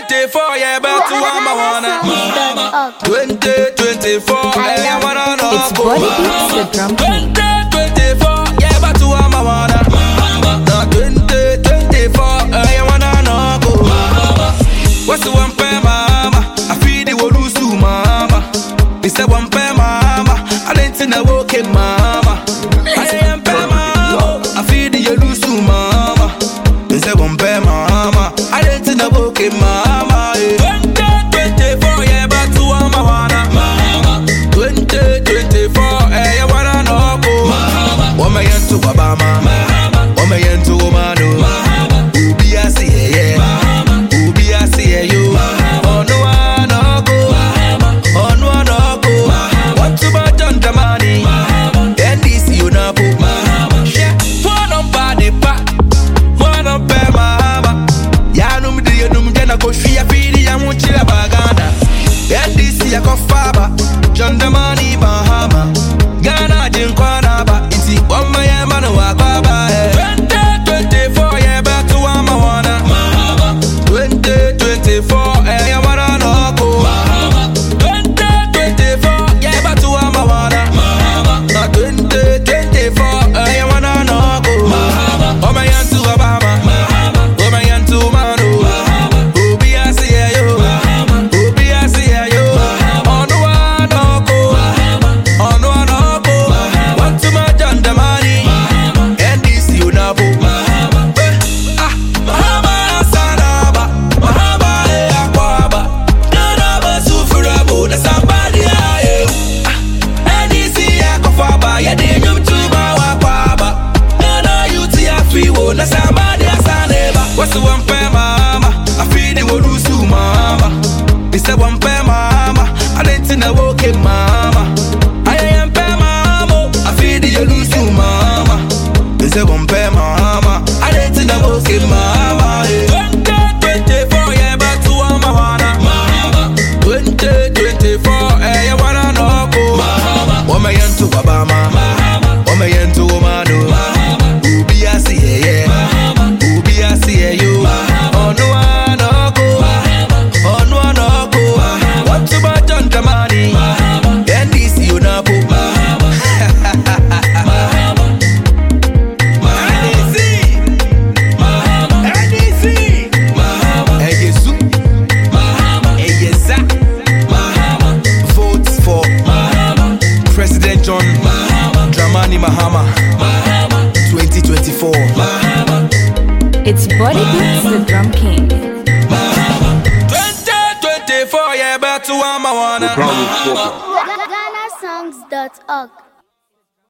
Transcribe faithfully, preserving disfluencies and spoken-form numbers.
twenty-four, yeah, but to I'm a wanna. twenty twenty-four, yeah, I wanna know. It's Body Beats, the drum king. twenty twenty-four, yeah, but to I'm a wanna. twenty twenty-four, yeah, I wanna know. What's the one pay, mama? I feel the world lose to mama. It's a one pay, mama. I didn't know walk in mama. I am pay, mama. I feel the you lose to mama. It's a one pay, mama. I didn't know walk in mama. twenty twenty-four, yeah, but to I'm a wanna. twenty twenty-four, yeah, I wanna know. Woman to Obama. Woman to Omano. Ubi I see, yeah. Ubi I see, you. Oh no, I no go. Oh no, I no go. What to buy John Damani? And this you know. One on body pa. One on pay mama. Ya no me do you no me jana ko shia fidi ya muchira bagana. And this ya ko faba. John Damani Bahama. Ghana jinkwana ba. Iti wama ya manu wakaba. twenty twenty-four, yeah, back to I'm a wanna. twenty twenty-four, eh, I wanna know. twenty twenty-four, yeah, back to I'm a wanna. twenty twenty-four, eh, I wanna know. Oh my hand to Obama. Oh my hand to Manu. Ubi I see you. Ubi I see you. Oh no, I no go. Oh no, I no go. Want to my John the money. And this you know. Ah, Mahama Sanaba. Mahama e akwaba. Nana sufurabo na somebody aye. Ah, and this ya kofaba. Ya de nyum tuba wakwaba. Nana you ti afiwo na somebody asaneba. What's the one pay mama? I feel the world lose to mama. It's a one pay mama. I didn't know walk in mama. I am pay mama. I feel the you lose to mama. It's a one pay mama. I didn't know walk in mama. twenty twenty-four, yeah, but to I'm a wanna. twenty twenty-four, eh, I wanna know. Woman to Obama. Woman to Omano. Ubi I see, yeah. Ubi I see you. Oh no, I no go. Oh no, I no go. What to buy John Damani? And this you know. Votes for President John Dramani Mahama twenty twenty-four. It's Body Beats, the drum king. twenty twenty-four, yeah, back to I'm a wanna. Ghana songs dot org